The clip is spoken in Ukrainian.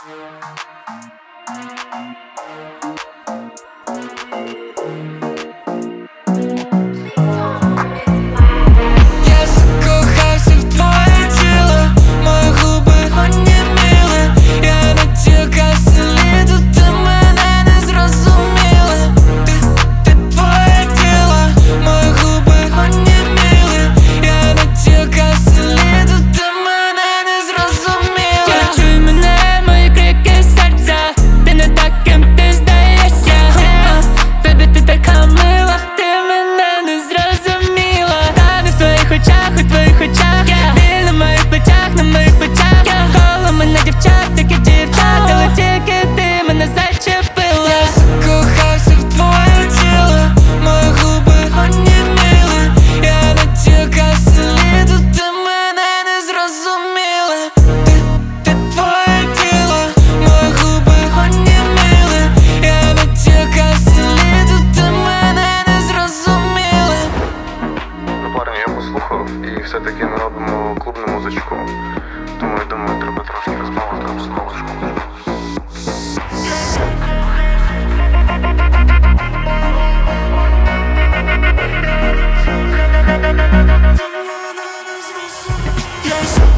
Я закохався в твоє тіло, мої губи оніміли. Я натякав сліду, ти мене не зрозуміла. Ти твоє тіло, мої губи оніміли. Я натякав сліду, ти мене не зрозуміла. Чуй мене, мої крики серця, ти не таким ти здаєшся. Бебі, ти така мила, ти мене не зрозуміла. Та не в твоїх очах, у твоїх очах. Біль на моїх плечах, на моїх плечах. Коло мене дівчат, тільки дівчат, але тільки ти мене зачепила. Я закохався в твоє тіло, мої губи оніміли. Я натякав сліду, ти мене не зрозуміла. Ти твоє тіло, мої губи оніміли. Я натякав сліду, ти мене не зрозуміла. Ну, парні, я послухав і все-таки ми робимо клубну музичку. Тому я думаю, треба трошки розмовити з музичку. Я